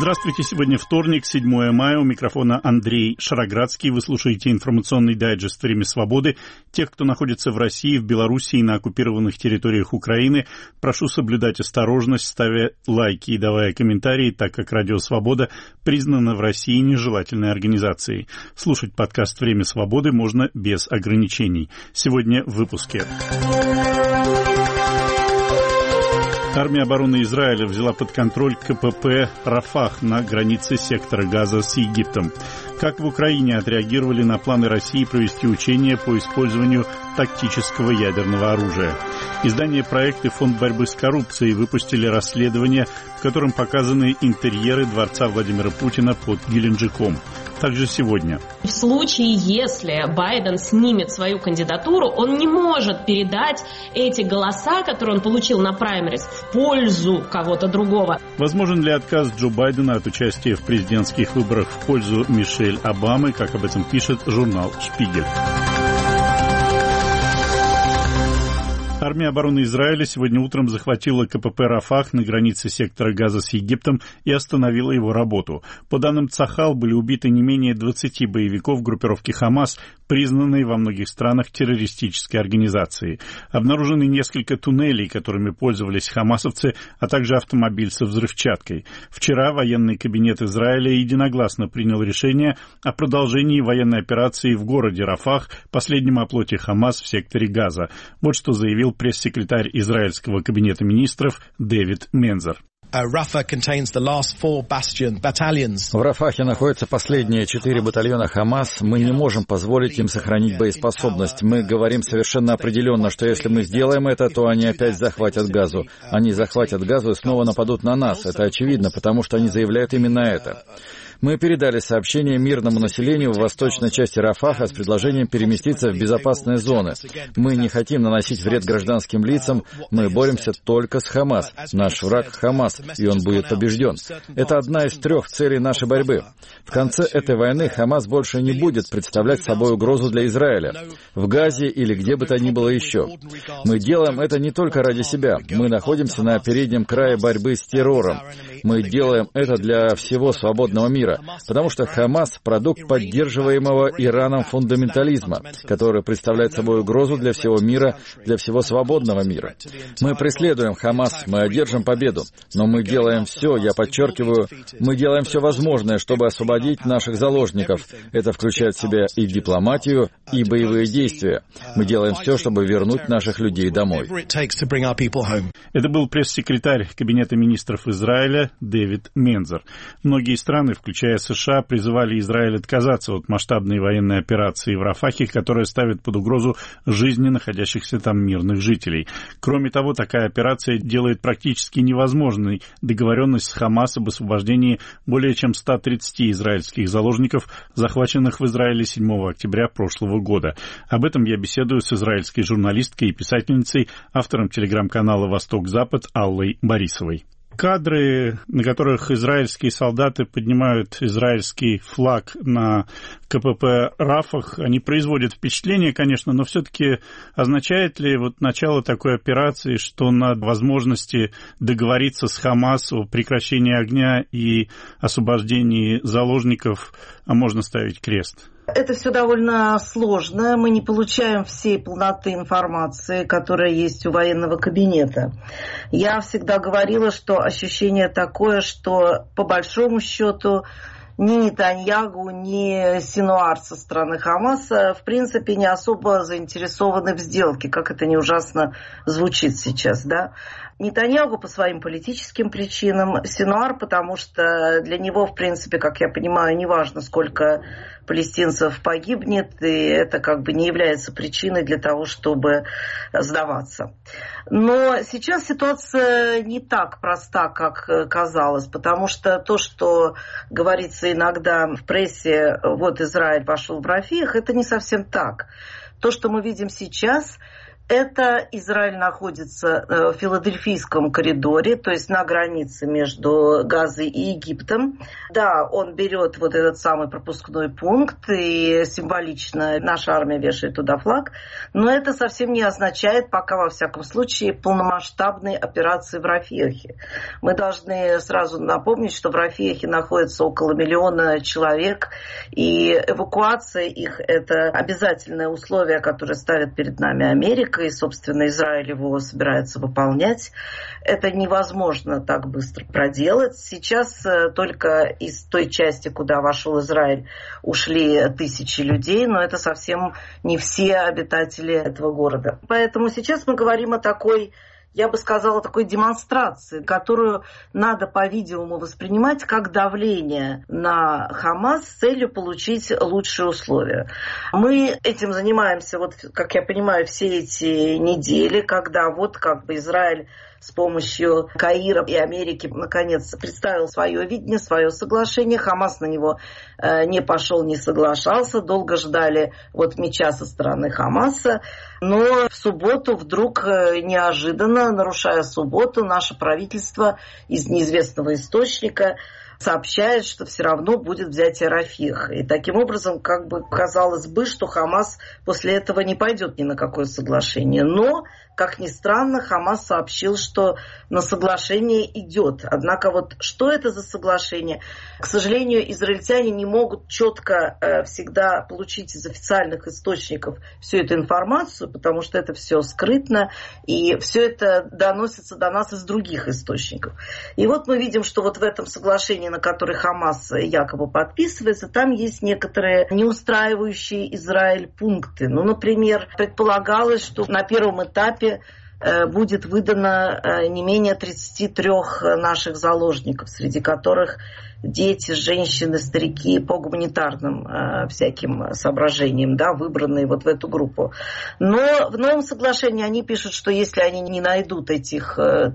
Здравствуйте, сегодня вторник, 7 мая, у микрофона Андрей Шароградский. Вы слушаете информационный дайджест «Время свободы». Тех, кто находится в России, в Беларуси и на оккупированных территориях Украины, прошу соблюдать осторожность, ставя лайки и давая комментарии, так как Радио Свобода признана в России нежелательной организацией. Слушать подкаст «Время свободы» можно без ограничений. Сегодня в выпуске. Армия обороны Израиля взяла под контроль КПП «Рафах» на границе сектора Газа с Египтом. Как в Украине отреагировали на планы России провести учения по использованию тактического ядерного оружия. Издание «Проект» и Фонд борьбы с коррупцией выпустили расследование, в котором показаны интерьеры дворца Владимира Путина под Геленджиком. Также сегодня. В случае, если Байден снимет свою кандидатуру, он не может передать эти голоса, которые он получил на праймерис, в пользу кого-то другого. Возможен ли отказ Джо Байдена от участия в президентских выборах в пользу Мишель Обамы, как об этом пишет журнал «Шпигель». Армия обороны Израиля сегодня утром захватила КПП «Рафах» на границе сектора Газа с Египтом и остановила его работу. По данным Цахал, были убиты не менее 20 боевиков группировки «Хамас», признанной во многих странах террористической организацией. Обнаружены несколько туннелей, которыми пользовались хамасовцы, а также автомобиль со взрывчаткой. Вчера военный кабинет Израиля единогласно принял решение о продолжении военной операции в городе Рафах, последнем оплоте Хамас в секторе Газа. Вот что заявил пресс-секретарь израильского кабинета министров Дэвид Мензер. В Рафахе находятся последние 4 батальона Хамас. Мы не можем позволить им сохранить боеспособность. Мы говорим совершенно определенно, что если мы сделаем это, то они опять захватят Газу. Они захватят Газу и снова нападут на нас. Это очевидно, потому что они заявляют именно это. Мы передали сообщение мирному населению в восточной части Рафаха с предложением переместиться в безопасные зоны. Мы не хотим наносить вред гражданским лицам, мы боремся только с Хамас. Наш враг Хамас, и он будет побежден. Это одна из 3 целей нашей борьбы. В конце этой войны Хамас больше не будет представлять собой угрозу для Израиля, в Газе или где бы то ни было еще. Мы делаем это не только ради себя. Мы находимся на переднем крае борьбы с террором. Мы делаем это для всего свободного мира. Потому что Хамас — продукт поддерживаемого Ираном фундаментализма, который представляет собой угрозу для всего мира, для всего свободного мира. Мы преследуем Хамас, мы одержим победу, но мы делаем все, я подчеркиваю, мы делаем все возможное, чтобы освободить наших заложников. Это включает в себя и дипломатию, и боевые действия. Мы делаем все, чтобы вернуть наших людей домой. Это был пресс-секретарь Кабинета министров Израиля Дэвид Мензер. Многие страны, включая США, призывали Израиль отказаться от масштабной военной операции в Рафахе, которая ставит под угрозу жизни находящихся там мирных жителей. Кроме того, такая операция делает практически невозможной договоренность с Хамас об освобождении более чем 130 израильских заложников, захваченных в Израиле 7 октября прошлого года. Об этом я беседую с израильской журналисткой и писательницей, автором телеграм-канала «Восток-Запад» Аллой Борисовой. Кадры, на которых израильские солдаты поднимают израильский флаг на КПП «Рафах», они производят впечатление, конечно, но все-таки означает ли начало такой операции, что на возможности договориться с Хамас о прекращении огня и освобождении заложников можно ставить крест? Это все довольно сложно. Мы не получаем всей полноты информации, которая есть у военного кабинета. Я всегда говорила, что ощущение такое, что по большому счету ни Нетаньягу, ни Синуар со стороны Хамаса в принципе не особо заинтересованы в сделке, как это не ужасно звучит сейчас, да. Нетаньягу по своим политическим причинам, Синуар, потому что для него, в принципе, как я понимаю, не важно, сколько палестинцев погибнет, и это не является причиной для того, чтобы сдаваться. Но сейчас ситуация не так проста, как казалось, потому что то, что говорится иногда в прессе, вот Израиль вошел в Рафах, это не совсем так. То, что мы видим сейчас, Это Израиль находится в Филадельфийском коридоре, то есть на границе между Газой и Египтом. Да, он берет вот этот самый пропускной пункт, и символично наша армия вешает туда флаг, но это совсем не означает пока, во всяком случае, полномасштабной операции в Рафихе. Мы должны сразу напомнить, что в Рафихе находится около 1 миллиона человек, и эвакуация их – это обязательное условие, которое ставит перед нами Америка, и, собственно, Израиль его собирается выполнять. Это невозможно так быстро проделать. Сейчас только из той части, куда вошел Израиль, ушли 1000 людей, но это совсем не все обитатели этого города. Поэтому сейчас мы говорим о такой, я бы сказала, такой демонстрации, которую надо, по-видимому, воспринимать как давление на Хамас с целью получить лучшие условия. Мы этим занимаемся, вот, как я понимаю, все эти недели, когда вот как бы Израиль с помощью Каира и Америки наконец представил свое видение, свое соглашение. Хамас на него не пошел, не соглашался. Долго ждали вот мяча со стороны Хамаса. Но в субботу вдруг неожиданно, нарушая субботу, наше правительство из неизвестного источника сообщает, что все равно будет взятие Рафиха. И таким образом, как бы казалось бы, что Хамас после этого не пойдет ни на какое соглашение. Но, как ни странно, Хамас сообщил, что на соглашение идет. Однако вот что это за соглашение? К сожалению, израильтяне не могут четко всегда получить из официальных источников всю эту информацию, потому что это все скрытно, и все это доносится до нас из других источников. И вот мы видим, что вот в этом соглашении, на который Хамас якобы подписывается, там есть некоторые неустраивающие Израиль пункты. Ну, например, предполагалось, что на первом этапе будет выдано не менее 33 наших заложников, среди которых дети, женщины, старики по гуманитарным всяким соображениям, да, выбранные вот в эту группу. Но в новом соглашении они пишут, что если они не найдут этих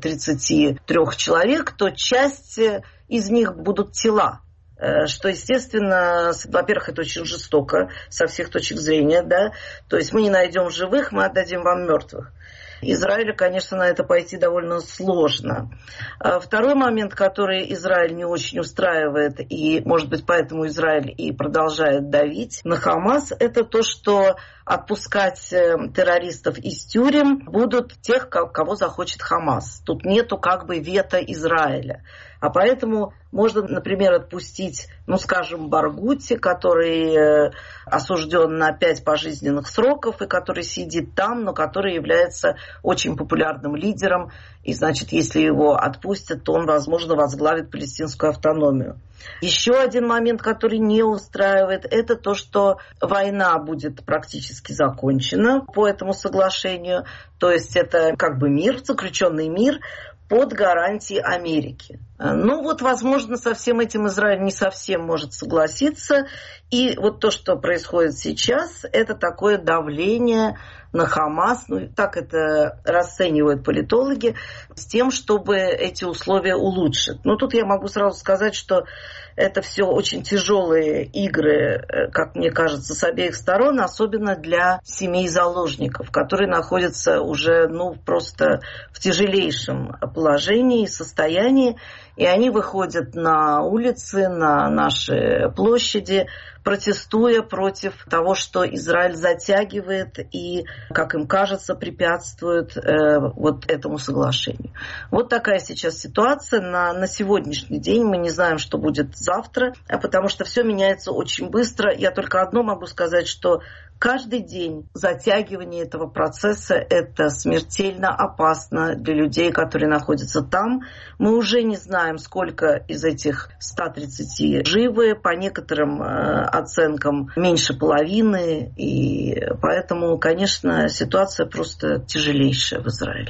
33 человек, то часть из них будут тела. Что, естественно, во-первых, это очень жестоко со всех точек зрения, да, то есть мы не найдем живых, мы отдадим вам мертвых. Израилю, конечно, на это пойти довольно сложно. Второй момент, который Израиль не очень устраивает, и, может быть, поэтому Израиль и продолжает давить на Хамас, это то, что отпускать террористов из тюрем будут тех, кого захочет Хамас. Тут нету как бы вето Израиля. А поэтому можно, например, отпустить, ну, скажем, Баргути, который осужден на 5 пожизненных сроков и который сидит там, но который является очень популярным лидером. И, значит, если его отпустят, то он, возможно, возглавит палестинскую автономию. Еще один момент, который не устраивает, это то, что война будет практически закончена по этому соглашению. То есть это как бы мир, заключенный мир под гарантией Америки. Ну вот, возможно, со всем этим Израиль не совсем может согласиться. И вот то, что происходит сейчас, это такое давление на Хамас, ну так это расценивают политологи, с тем, чтобы эти условия улучшить. Но тут я могу сразу сказать, что это все очень тяжелые игры, как мне кажется, с обеих сторон, особенно для семей заложников, которые находятся уже, ну, просто в тяжелейшем положении и состоянии, и они выходят на улицы, на наши площади, протестуя против того, что Израиль затягивает и, как им кажется, препятствует вот этому соглашению. Вот такая сейчас ситуация. На сегодняшний день мы не знаем, что будет завтра, потому что все меняется очень быстро. Я только одно могу сказать, что каждый день затягивание этого процесса – это смертельно опасно для людей, которые находятся там. Мы уже не знаем, сколько из этих 130 живы, по некоторым оценкам меньше половины. И поэтому, конечно, ситуация просто тяжелейшая в Израиле.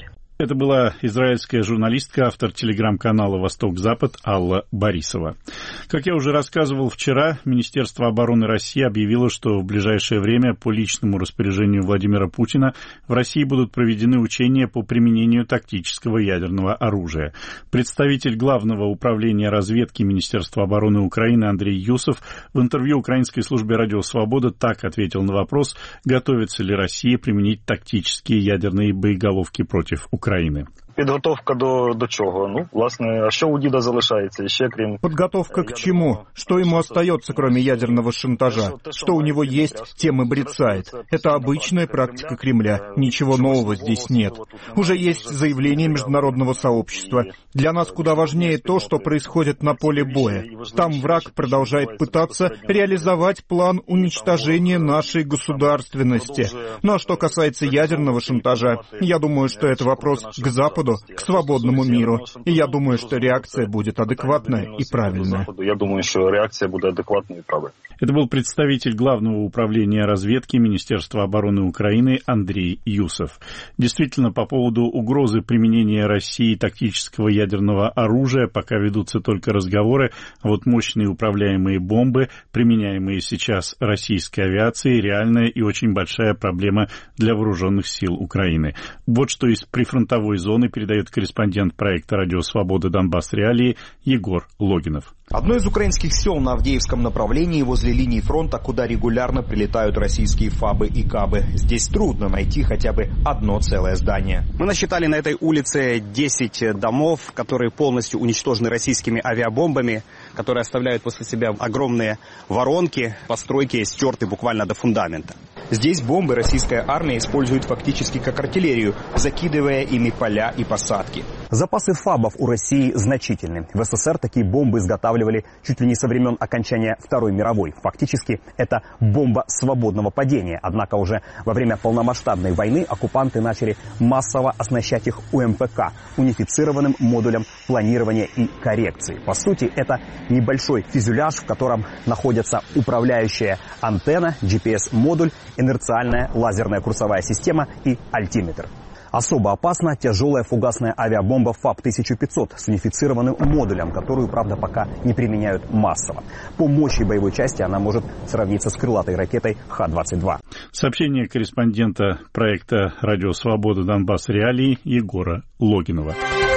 Это была израильская журналистка, автор телеграм-канала «Восток-Запад» Алла Борисова. Как я уже рассказывал вчера, Министерство обороны России объявило, что в ближайшее время по личному распоряжению Владимира Путина в России будут проведены учения по применению тактического ядерного оружия. Представитель Главного управления разведки Министерства обороны Украины Андрей Юсов в интервью украинской службе «Радио Свобода» так ответил на вопрос, готовится ли Россия применить тактические ядерные боеголовки против Украины. Підготовка до чого? Ну, власне, а що у діда залишається ще, крім... Подготовка к чему? Что ему остается, кроме ядерного шантажа? Что у него есть, тем и брецает. Это обычная практика Кремля. Ничего нового здесь нет. Уже есть заявление международного сообщества. Для нас куда важнее то, что происходит на поле боя. Там враг продолжает пытаться реализовать план уничтожения нашей государственности. Ну а что касается ядерного шантажа, я думаю, что это вопрос к Западу, к свободному миру. И я думаю, что реакция будет адекватная и правильная. Я думаю, что реакция будет адекватная и правильная. Это был представитель Главного управления разведки Министерства обороны Украины Андрей Юсов. Действительно, по поводу угрозы применения России тактического ядерного оружия пока ведутся только разговоры, а вот мощные управляемые бомбы, применяемые сейчас российской авиацией, реальная и очень большая проблема для вооруженных сил Украины. Вот что из прифронтовой зоны передает корреспондент проекта «Радио Свобода. Донбасс. Реалии» Егор Логинов. Одно из украинских сел на Авдеевском направлении возле линии фронта, куда регулярно прилетают российские ФАБы и КАБы. Здесь трудно найти хотя бы одно целое здание. Мы насчитали на этой улице 10 домов, которые полностью уничтожены российскими авиабомбами, которые оставляют после себя огромные воронки, постройки стерты буквально до фундамента. Здесь бомбы российская армия использует фактически как артиллерию, закидывая ими поля и посадки. Запасы ФАБов у России значительны. В СССР такие бомбы изготавливали чуть ли не со времен окончания Второй мировой. Фактически это бомба свободного падения. Однако уже во время полномасштабной войны оккупанты начали массово оснащать их УМПК, унифицированным модулем планирования и коррекции. По сути, это небольшой фюзеляж, в котором находится управляющая антенна, GPS-модуль, инерциальная лазерная курсовая система и альтиметр. Особо опасна тяжелая фугасная авиабомба ФАБ-1500 с унифицированным модулем, которую, правда, пока не применяют массово. По мощи боевой части она может сравниться с крылатой ракетой Х-22. Сообщение корреспондента проекта «Радио Свобода. Донбасс. Реалии» Егора Логинова.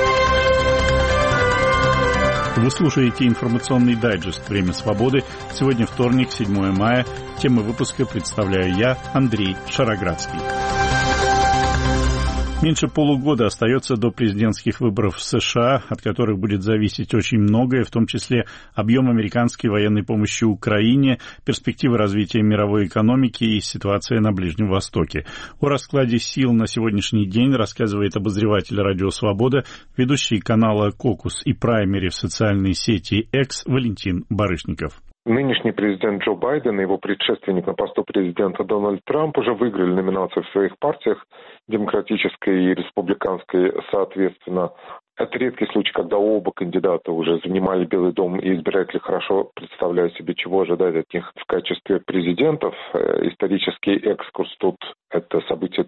Вы слушаете информационный дайджест «Время свободы». Сегодня вторник, 7 мая. Тему выпуска представляю я, Андрей Шароградский. Меньше полугода остается до президентских выборов в США, от которых будет зависеть очень многое, в том числе объем американской военной помощи Украине, перспективы развития мировой экономики и ситуация на Ближнем Востоке. О раскладе сил на сегодняшний день рассказывает обозреватель «Радио Свобода», ведущий канала «Кокус» и праймери в социальной сети X Валентин Барышников. Нынешний президент Джо Байден и его предшественник на посту президента Дональд Трамп уже выиграли номинации в своих партиях, демократической и республиканской соответственно. Это редкий случай, когда оба кандидата уже занимали Белый дом, и избиратели хорошо представляют себе, чего ожидать от них в качестве президентов. Исторический экскурс тут – это событие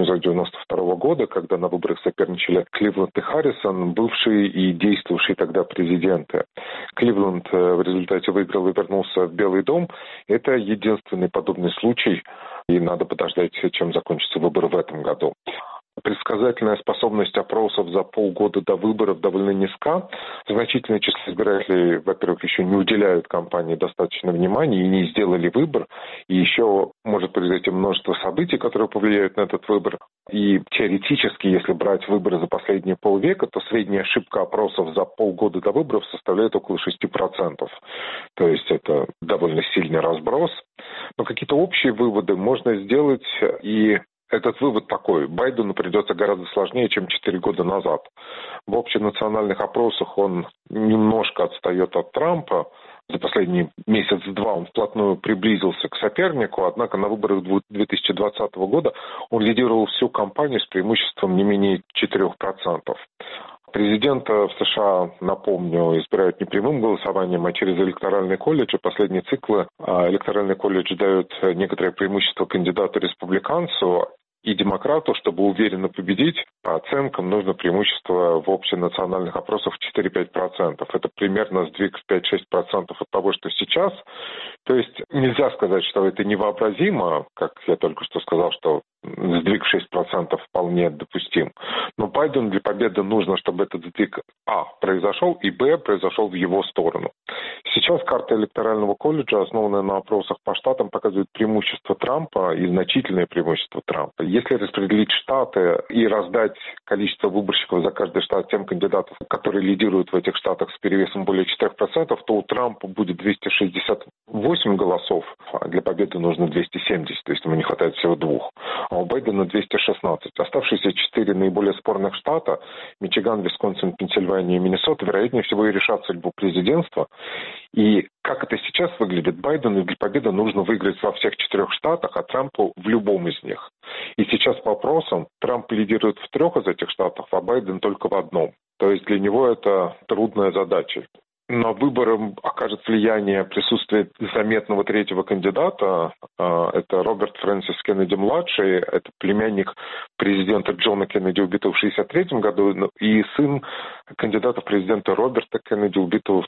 1892 года, когда на выборах соперничали Кливленд и Харрисон, бывшие и действовавшие тогда президенты. Кливленд в результате выиграл и вернулся в Белый дом. Это единственный подобный случай, и надо подождать, чем закончатся выборы в этом году. Предсказательная способность опросов за полгода до выборов довольно низка. Значительное число избирателей, во-первых, еще не уделяют кампании достаточно внимания и не сделали выбор. И еще может произойти множество событий, которые повлияют на этот выбор. И теоретически, если брать выборы за последние полвека, то средняя ошибка опросов за полгода до выборов составляет около 6%. То есть это довольно сильный разброс. Но какие-то общие выводы можно сделать, и этот вывод такой: Байдену придется гораздо сложнее, чем 4 года назад. В общенациональных опросах он немножко отстает от Трампа. За последний месяц-два он вплотную приблизился к сопернику, однако на выборах 2020 года он лидировал всю кампанию с преимуществом не менее 4%. Президента в США, напомню, избирают не прямым голосованием, а через электоральный колледж. И последние циклы электоральный колледж дает некоторое преимущество кандидату-республиканцу. И демократу, чтобы уверенно победить, по оценкам нужно преимущество в общенациональных опросах 4-5%. Это примерно сдвиг в 5-6% от того, что сейчас. То есть нельзя сказать, что это невообразимо, как я только что сказал, что сдвиг 6% вполне допустим. Но Байдену для победы нужно, чтобы этот сдвиг произошел, и произошел в его сторону. Сейчас карта электорального колледжа, основанная на опросах по штатам, показывает преимущество Трампа и значительное преимущество Трампа. Если распределить штаты и раздать количество выборщиков за каждый штат тем кандидатам, которые лидируют в этих штатах с перевесом более 4%, то у Трампа будет 268 голосов, а для победы нужно 270, то есть ему не хватает всего 2. А у Байдена 216. Оставшиеся 4 наиболее спорных штата, Мичиган, Висконсин, Пенсильвания и Миннесота, вероятнее всего и решат судьбу президентства. И как это сейчас выглядит, Байдену для победы нужно выиграть во всех 4 штатах, а Трампу в любом из них. И сейчас по опросам Трамп лидирует в 3 из этих штатов, а Байден только в 1. То есть для него это трудная задача. На выборы окажет влияние присутствие заметного 3-го кандидата. Это Роберт Фрэнсис Кеннеди-младший. Это племянник президента Джона Кеннеди, убитого в 1963 году, и сын кандидата в президенты Роберта Кеннеди, убитого в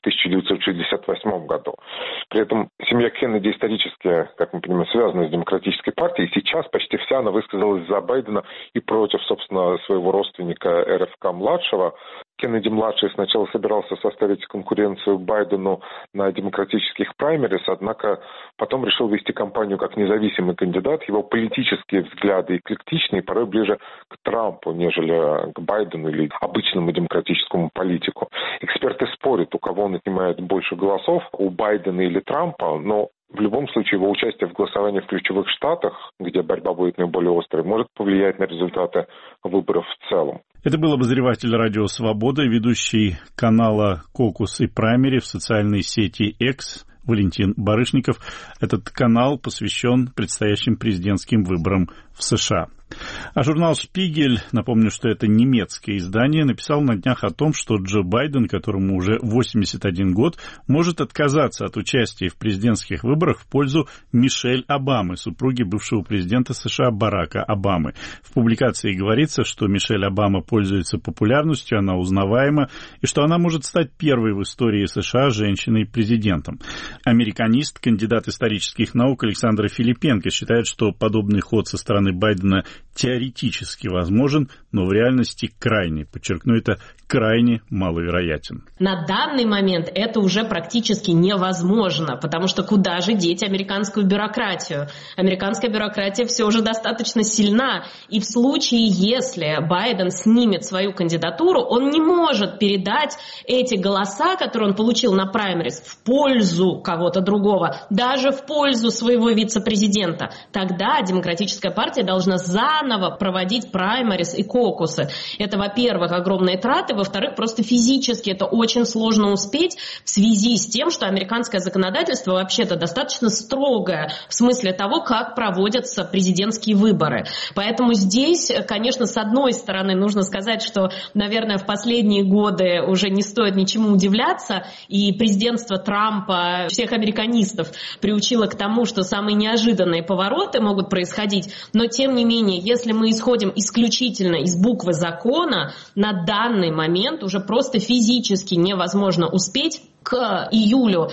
1968 году. При этом семья Кеннеди исторически, как мы понимаем, связана с демократической партией. И сейчас почти вся она высказалась за Байдена и против, собственно, своего родственника РФК-младшего. Кеннеди-младший сначала собирался составить конкуренцию Байдену на демократических праймерис, однако потом решил вести кампанию как независимый кандидат. Его политические взгляды эклектичны, порой ближе к Трампу, нежели к Байдену или обычному демократическому политику. Эксперты спорят, у кого он отнимает больше голосов, у Байдена или Трампа, но в любом случае его участие в голосовании в ключевых штатах, где борьба будет наиболее острой, может повлиять на результаты выборов в целом. Это был обозреватель «Радио Свобода», ведущий канала «Кокус» и «Праймери» в социальной сети X Валентин Барышников. Этот канал посвящен предстоящим президентским выборам в США. А журнал «Шпигель», напомню, что это немецкое издание, написал на днях о том, что Джо Байден, которому уже 81 год, может отказаться от участия в президентских выборах в пользу Мишель Обамы, супруги бывшего президента США Барака Обамы. В публикации говорится, что Мишель Обама пользуется популярностью, она узнаваема, и что она может стать первой в истории США женщиной-президентом. Американист, кандидат исторических наук Александр Филипенко считает, что подобный ход со стороны Байдена теоретически возможен, но в реальности крайне, подчеркну это, крайне маловероятен. На данный момент это уже практически невозможно, потому что куда же деть американскую бюрократию? Американская бюрократия все уже достаточно сильна, и в случае, если Байден снимет свою кандидатуру, он не может передать эти голоса, которые он получил на праймерис, в пользу кого-то другого, даже в пользу своего вице-президента. Тогда Демократическая партия должна заново проводить праймерис и кокусы. Это, во-первых, огромные траты, во-вторых, просто физически это очень сложно успеть в связи с тем, что американское законодательство вообще-то достаточно строгое в смысле того, как проводятся президентские выборы. Поэтому здесь, конечно, с одной стороны нужно сказать, что, наверное, в последние годы уже не стоит ничему удивляться, и президентство Трампа всех американистов приучило к тому, что самые неожиданные повороты могут происходить, но тем не менее, если мы исходим исключительно из буквы закона, на данный момент уже просто физически невозможно успеть к июлю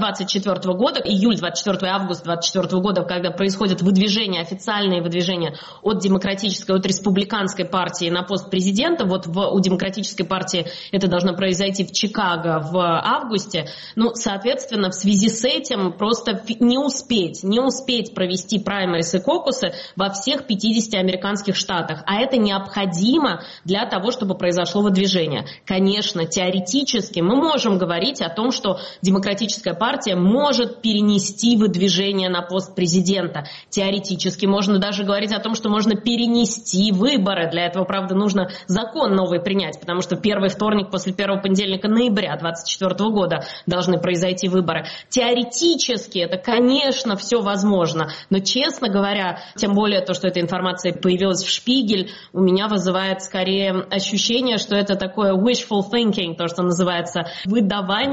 24 года, июль 24 августа 24 года, когда происходят выдвижения, официальные выдвижения от демократической, от республиканской партии на пост президента. Вот у демократической партии это должно произойти в Чикаго в августе. Ну, соответственно, в связи с этим просто не успеть провести праймерис и кокусы во всех 50 американских штатах. А это необходимо для того, чтобы произошло выдвижение. Конечно, теоретически мы можем говорить о том, что демократическая партия может перенести выдвижение на пост президента. Теоретически можно даже говорить о том, что можно перенести выборы. Для этого, правда, нужно закон новый принять, потому что первый вторник после первого понедельника ноября 2024 года должны произойти выборы. Теоретически это, конечно, все возможно, но, честно говоря, тем более то, что эта информация появилась в «Шпигель», у меня вызывает скорее ощущение, что это такое wishful thinking, то, что называется выдавание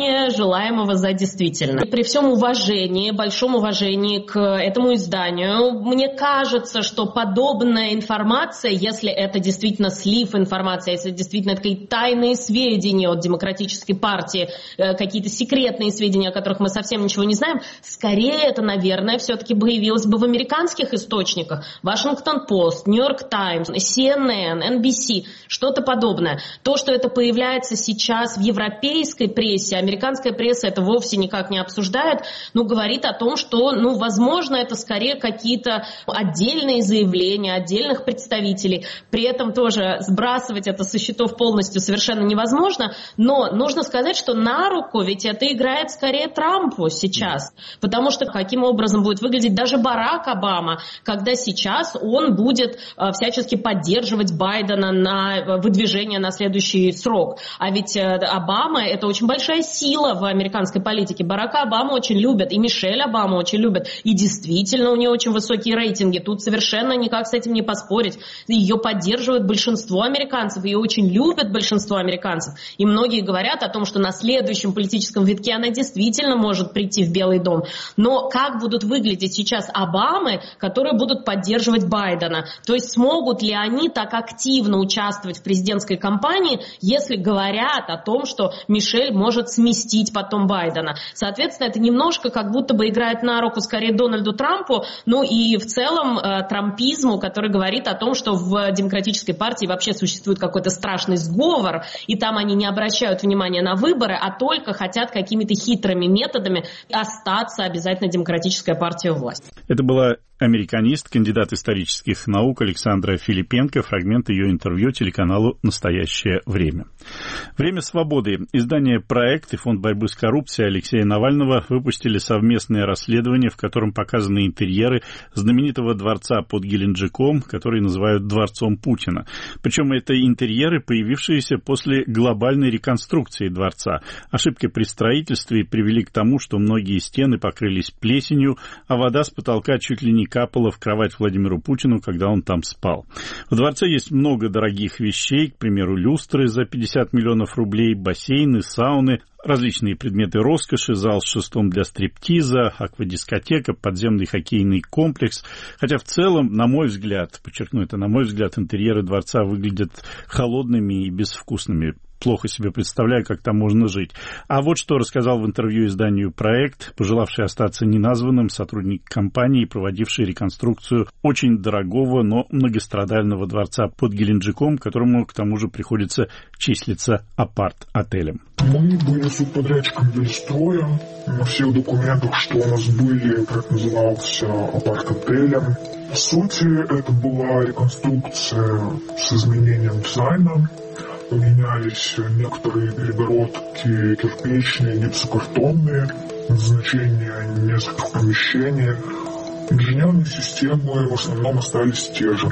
принимание желаемого за действительное. И при всем уважении, большом уважении к этому изданию, мне кажется, что подобная информация, если это действительно слив информации, если действительно это какие-то тайные сведения от Демократической партии, какие-то секретные сведения, о которых мы совсем ничего не знаем, скорее это, наверное, все-таки появилось бы в американских источниках. Washington Post, New York Times, CNN, NBC, что-то подобное. То, что это появляется сейчас в европейской прессе, американская пресса это вовсе никак не обсуждает, говорит о том, что, возможно, это скорее какие-то отдельные заявления отдельных представителей. При этом тоже сбрасывать это со счетов полностью совершенно невозможно, но нужно сказать, что на руку ведь это играет скорее Трампу сейчас, потому что каким образом будет выглядеть даже Барак Обама, когда сейчас он будет всячески поддерживать Байдена на выдвижение на следующий срок. А ведь Обама — это очень большая сила в американской политике. Барака Обама очень любят, и Мишель Обама очень любят, и действительно у нее очень высокие рейтинги. Тут совершенно никак с этим не поспорить. Ее поддерживает большинство американцев, ее очень любят большинство американцев. И многие говорят о том, что на следующем политическом витке она действительно может прийти в Белый дом. Но как будут выглядеть сейчас Обамы, которые будут поддерживать Байдена? То есть смогут ли они так активно участвовать в президентской кампании, если говорят о том, что Мишель может сместить потом Байдена? Соответственно, это немножко как будто бы играет на руку скорее Дональду Трампу, и в целом трампизму, который говорит о том, что в Демократической партии вообще существует какой-то страшный сговор, и там они не обращают внимания на выборы, а только хотят какими-то хитрыми методами остаться обязательно Демократическая партия у власти. Это была американист, кандидат исторических наук Александра Филипенко. Фрагмент ее интервью телеканалу «Настоящее время». «Время свободы». Издание «Проект» и Фонд борьбы с коррупцией Алексея Навального выпустили совместное расследование, в котором показаны интерьеры знаменитого дворца под Геленджиком, который называют «Дворцом Путина». Причем это интерьеры, появившиеся после глобальной реконструкции дворца. Ошибки при строительстве привели к тому, что многие стены покрылись плесенью, а вода с потолка чуть ли не капала в кровать Владимиру Путину, когда он там спал. В дворце есть много дорогих вещей, к примеру, люстры за 50 миллионов рублей, бассейны, сауны, различные предметы роскоши, зал с шестом для стриптиза, аквадискотека, подземный хоккейный комплекс. Хотя в целом, на мой взгляд, подчеркну это, на мой взгляд, интерьеры дворца выглядят холодными и безвкусными. Плохо себе представляю, как там можно жить. А вот что рассказал в интервью изданию «Проект», пожелавший остаться неназванным сотрудник компании, проводивший реконструкцию очень дорогого, но многострадального дворца под Геленджиком, которому, к тому же, приходится числиться апарт-отелем. Мы были субподрядчиком Гельстроя. На всех документах, что у нас были, как назывался, апарт-отелем. По сути, это была реконструкция с изменением дизайна. Поменялись некоторые перегородки кирпичные, гипсокартонные, назначение нескольких помещений. Инженерные системы в основном остались те же.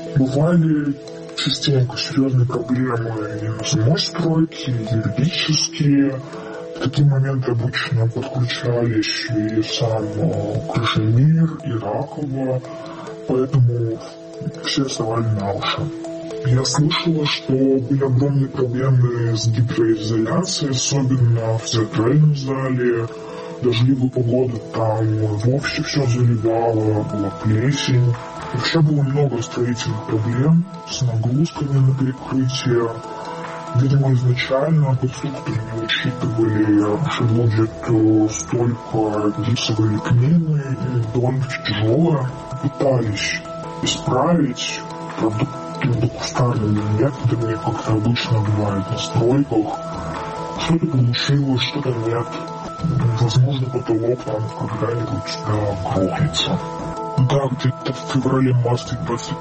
Бывали частенько серьезные проблемы и на самой стройке, и юридические. В такие моменты обычно подключались и сам Крашенир, и Ракова, поэтому все вставали на уши. Я слышала, что были огромные проблемы с гидроизоляцией, особенно в театральном зале. Дождливую погоду там вовсе все заливало, была плесень. Вообще было много строительных проблем с нагрузками на перекрытие. Видимо, изначально конструкторы не учитывали, что будет столько гипсовой лепнины и довольно тяжелое. Пытались исправить, правда, какими-то кустарными методами, как это обычно бывает на стройках. Что-то получилось, что-то нет. Возможно, потолок там когда-нибудь грохнется. Да, где-то в феврале-марте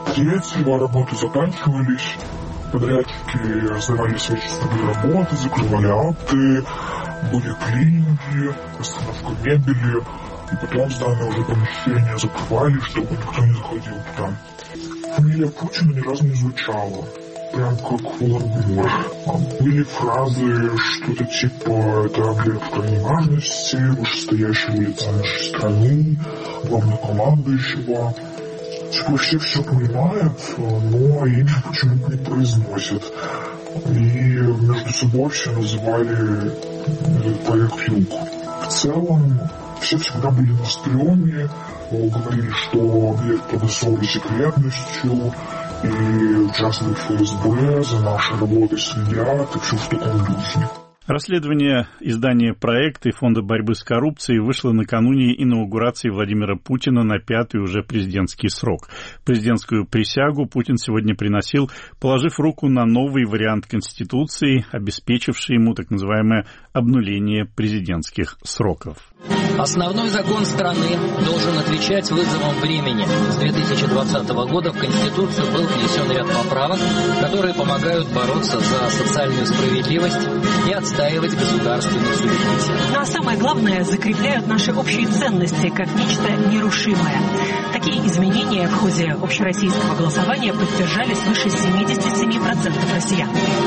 23-го работы заканчивались. Подрядчики сдавали всяческие работы, закрывали акты, были клининги, остановка мебели. И потом сданное уже помещение закрывали, чтобы никто не заходил туда. Фамилия Путина ни разу не звучала, прям как Волан-де-Мор. Были фразы, что-то типа «это объект крайней важности, вышестоящего лица нашей страны, главнокомандующего». Типа все понимают, но имя почему-то не произносят. И между собой все называли этот проект «Юг». В целом, все всегда были на стреме, говорили, что объект под особой секретностью, и в частности ФСБ за нашей работой следят, и все в таком духе. Расследование издания «Проект» и Фонда борьбы с коррупцией вышло накануне инаугурации Владимира Путина на 5-й уже президентский срок. Президентскую присягу Путин сегодня приносил, положив руку на новый вариант Конституции, обеспечивший ему так называемое обнуление президентских сроков. Основной закон страны должен отвечать вызовам времени. С 2020 года в Конституцию был внесен ряд поправок, которые помогают бороться за социальную справедливость и отстаивать государственный суверенитет. Ну а самое главное, закрепляют наши общие ценности как нечто нерушимое. Такие изменения в ходе общероссийского голосования поддержали свыше 77% россиян.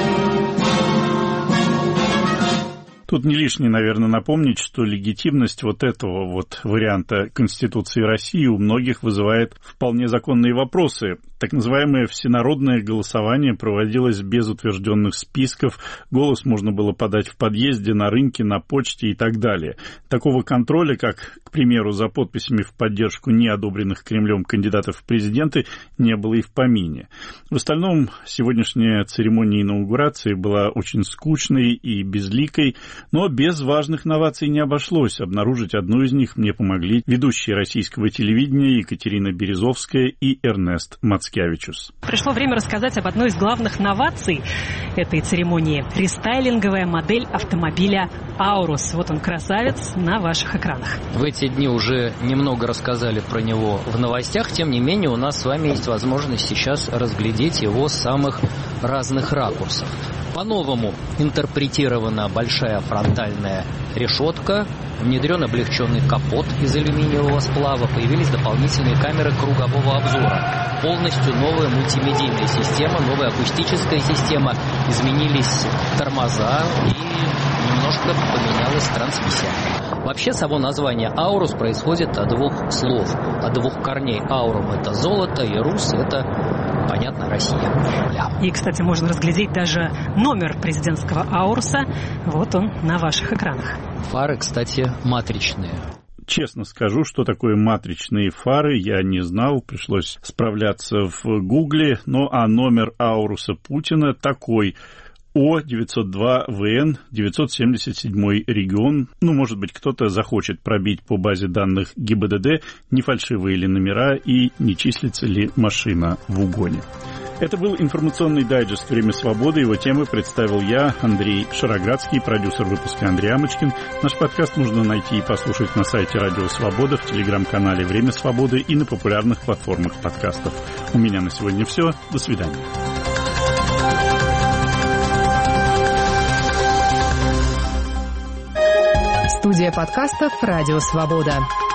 Тут не лишне, наверное, напомнить, что легитимность вот этого вот варианта Конституции России у многих вызывает вполне законные вопросы. Так называемое всенародное голосование проводилось без утвержденных списков, голос можно было подать в подъезде, на рынке, на почте и так далее. Такого контроля, как, к примеру, за подписями в поддержку неодобренных Кремлем кандидатов в президенты, не было и в помине. В остальном, сегодняшняя церемония инаугурации была очень скучной и безликой, но без важных новаций не обошлось. Обнаружить одну из них мне помогли ведущие российского телевидения Екатерина Березовская и Эрнест Мацкевичус. Пришло время рассказать об одной из главных новаций этой церемонии. Рестайлинговая модель автомобиля «Аурус». Вот он, красавец, на ваших экранах. В эти дни уже немного рассказали про него в новостях. Тем не менее, у нас с вами есть возможность сейчас разглядеть его с самых разных ракурсов. По-новому интерпретирована большая фронтальная решетка, внедрен облегченный капот из алюминиевого сплава, появились дополнительные камеры кругового обзора. Полностью новая мультимедийная система, новая акустическая система, изменились тормоза и немножко поменялась трансмиссия. Вообще, само название «Аурус» происходит от двух слов, от двух корней. «Аурум» — это золото, и «Рус» — это, понятно, Россия. И, кстати, можно разглядеть даже номер президентского «Ауруса». Вот он на ваших экранах. Фары, кстати, матричные. Честно скажу, что такое матричные фары, я не знал, пришлось справляться в Гугле. Ну а номер «Ауруса» Путина такой: О902ВН, 977 регион. Ну, может быть, кто-то захочет пробить по базе данных ГИБДД, не фальшивые ли номера и не числится ли машина в угоне. Это был информационный дайджест «Время свободы». Его темы представил я, Андрей Шароградский, продюсер выпуска Андрей Амочкин. Наш подкаст можно найти и послушать на сайте Радио Свобода, в телеграм-канале «Время свободы» и на популярных платформах подкастов. У меня на сегодня все. До свидания. Студия подкастов «Радио Свобода».